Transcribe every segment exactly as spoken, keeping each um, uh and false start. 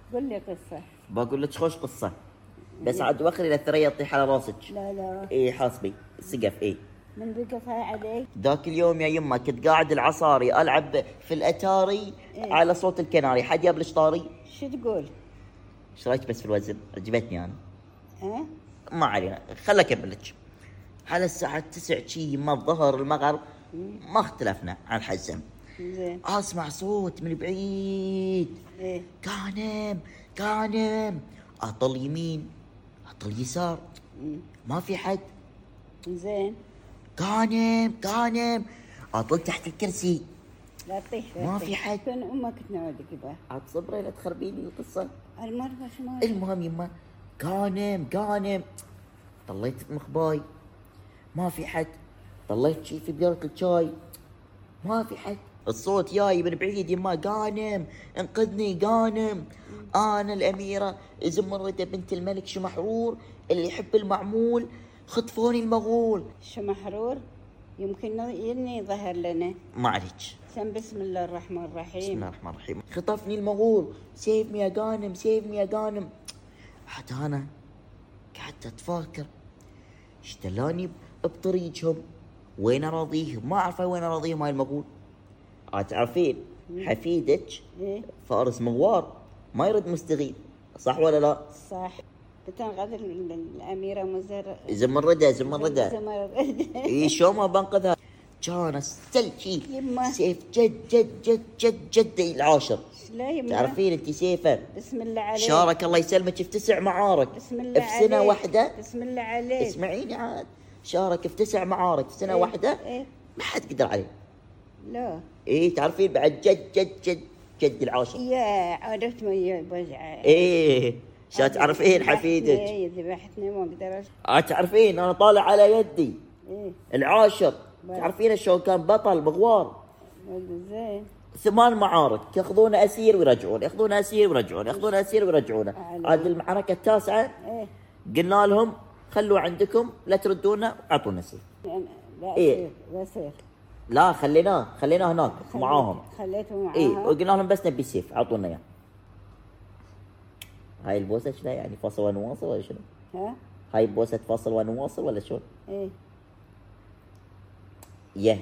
قل لي قصة. بقول لك خوش قصة، بس عاد وخر إلى الثريا تطيح على راسك. لا لا. إيه حاسبي سقف. إيه من بقفها عليك؟ ذاك اليوم يا يما كنت قاعد العصاري ألعب في الأتاري. إيه؟ على صوت الكناري، حد جاب طاري. شو تقول؟ ايش رايك بس في الوزن؟ عجبتني أنا. ها؟ ما علينا، خل أكمل لك. على الساعة تسع شي يما الظهر المغرب ما اختلفنا عن الحزم. زين. اسمع صوت من بعيد. ايه؟ كانم كانم، اطل يمين اطل يسار. مم. ما في حد. زين. كانم كانم، اطل تحت الكرسي. لا تطيح. ما في حد. كان امك تنعودك بها. عاد صبري لا تخربيني القصه. المرة شو؟ المهم يما كانم كانم، طليت مخباي ما في حد. طليت شي في بيرة الشاي ما في حد. الصوت جاي من بعيد يما، قانم انقذني قانم، انا الاميره زمرده بنت الملك شمحرور اللي يحب المعمول، خطفوني المغول. شمحرور يمكن يني ظهر لنا. ما عليك. سم بسم الله الرحمن الرحيم. بسم الله الرحمن الرحيم. خطفني المغول، سيف مي يا قانم سيف مي يا قانم. حتى انا قعدت اتفاكر اشتلاني بطريقهم، وين اراضيهم؟ ما اعرف وين اراضيهم هاي المغول. تعرفين حفيدك إيه؟ فارس مغوار ما يرد مستغيث، صح ولا لا؟ صح. بتنقذ الأميرة مزر زمردة زمردة. زمردة. اي شو ما بنقذها. كان استلشي سيف جد جد جد جد جد العاشر. لا يما. تعرفين انت سيفه بسم الله عليك شارك الله يسلمك في تسع معارك. بسم الله في سنة عليك. واحدة. بسم الله عليك. اسمعيني عاد، شارك في تسع معارك في سنة إيه؟ واحدة. إيه؟ ما حد قدر عليه. لا. ايه تعرفين بعد جد جد جد جد العاشر. يا عرفت ما بوجع. ايه شو تعرفين حفيدك؟ ايه ذبحتني ما قدرت. اه تعرفين انا طالع على يدي. ايه؟ العاشر. تعرفين شلون كان بطل مغوار. زين. ثمان معارك ياخذونه اسير ويرجعون، ياخذونه اسير ويرجعون، ياخذونه اسير ويرجعونه. هذه المعركه التاسعه. ايه؟ قلنا لهم خلوا عندكم لا تردونا اعطونا سيف. لا إيه؟ لا سيف. لا خليناه خليناه هناك خليت معاهم. خليته معاهم. ايه وقلنا لهم بس نبي سيف اعطونا اياه. هاي البوسه شنو يعني، فصل ونواصل ولا شنو؟ ها؟ هاي بوسه فصل ونواصل ولا شلون؟ ايه؟ يه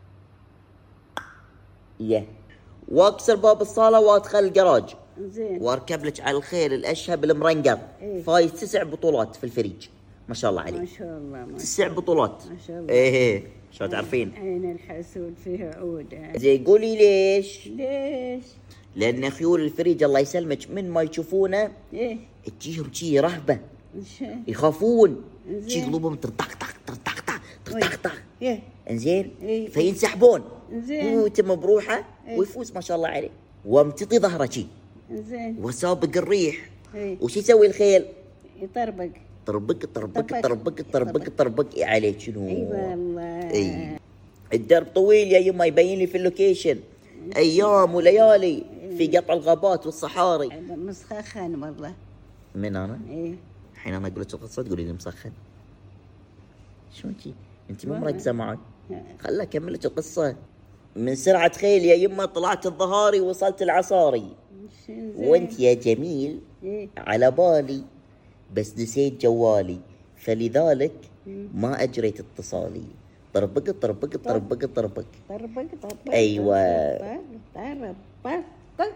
يه. واكسر باب الصاله وادخل الجراج. زين. واركب لك على الخيل الاشهب المرنقر. إيه؟ فايز تسع بطولات في الفريج ما شاء الله عليه. ما شاء الله ما تسع بطولات ما شاء الله. ايه شو تعرفين. عين الحسود فيها عود. زي قولي ليش؟ ليش؟ لان خيول الفريج الله يسلمك من ما يشوفونه ايه؟ تجيهم شي رهبه، إيش؟ يخافون. زين. شي قلوبهم ترطق طق ترطق طق ترطق طق. ايه؟ انزين. إيه؟ فينسحبون. زين. هو يتم بروحه. إيه؟ ويفوز ما شاء الله عليه. وامتطي ظهره شي. زين. وسابق الريح. ايه؟ وش يسوي الخيل؟ يطربق. طربق طربق طبق. طربق طربق طربق عليه شنو. اي والله. اي الدرب طويل يا يما، يبين لي في اللوكيشن ايام وليالي في قطع الغابات والصحاري. مسخخن والله. من انا؟ ايه؟ الحين انا اقول لك القصه تقولي لي مسخن. شو انتي؟ انتي مو مركزه معي. خلنا اكمل لك القصه. من سرعه خيل يا يما طلعت الظهاري وصلت العصاري. وانت يا جميل إيه؟ على بالي بس نسيت جوالي، فلذلك ما اجريت اتصالي. طربق طربق طربق طربق. طربق طربق. ايوه. طربق.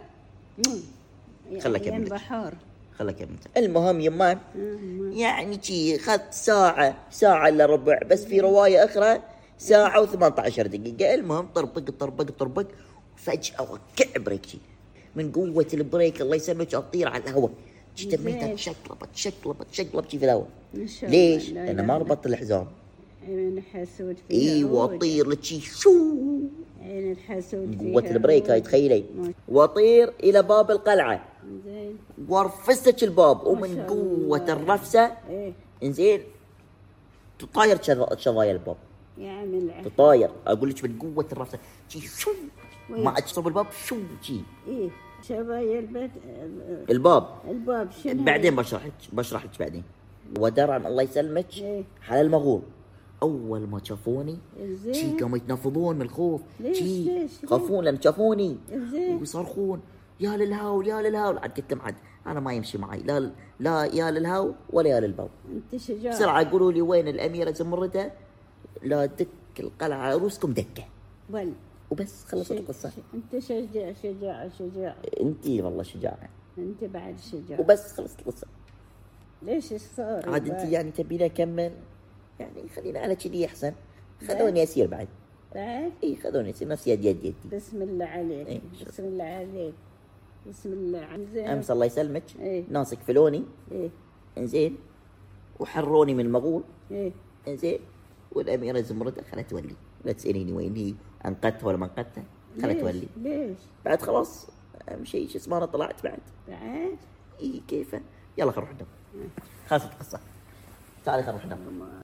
خلك اكمل. بحار. خلك اكمل. المهم يما يعني شي خذت ساعه ساعه الا ربع، بس في روايه اخرى ساعه وثمانية عشر دقيقه. المهم طربق طربق طربق، وفجاه وقع بريك شي من قوه البريك الله يسلمك اطير على الهواء. تميتها تشقلبت تشقلبت تشقلبت شي في الهواء. ليش؟ لان ما ربطت الحزام. عين الحسود فيها. ايوه اطير لك شي شو. عين الحسود فيها. قوه البريك هاي تخيلي. واطير الى باب القلعه. زين. وارفست الباب ومن قوه الرفسه. ايه؟ انزين تطاير شظايا الباب. يعمل تطاير اقول لك من قوه الرفسه شي شو. ما اتصل الباب شو شي. ايه؟ شظايا البيت. الباب. الباب شنو؟ بعدين بشرح لك بشرح لك بعدين. ودرعا الله يسلمك. إيه؟ على المغول اول ما شافوني زين. شي قاموا يتنفضون من الخوف. ليش؟ شي ليش؟ خافون لان شافوني زين. ويصرخون يا للهول يا للهول. عاد قلت لهم عاد انا ما يمشي معي لا لا يا للهول ولا يا للبول. انت شجاع. بسرعه قولوا لي وين الاميره زمرده، لا دك القلعه على روسكم دكه. بل وبس خلصت القصه. انت شجاع شجاع شجاع. انت والله شجاعه. انت بعد شجاع. وبس خلصت القصه. ليش ايش صار؟ عاد انت يعني تبيني اكمل؟ يعني خلينا على كذي احسن. خذوني اسير بعد. بعد؟ اي خذوني اسير نفس يد يد يدي. بسم الله عليك. إيه. بسم الله عليك. بسم الله عليك. امس الله يسلمك إيه. ناس كفلوني. ايه انزين وحروني من المغول. ايه انزين والاميره زمرده خلت تولي. لا تساليني وين هي، انقذتها ولا ما انقذتها، خلت ليش؟ تولي. ليش؟ بعد خلاص اهم شيء شو اسمه انا طلعت بعد. بعد؟ اي كيفه. يلا خل نروح ننام. خلصت القصه. تعالي خل نروح ننام.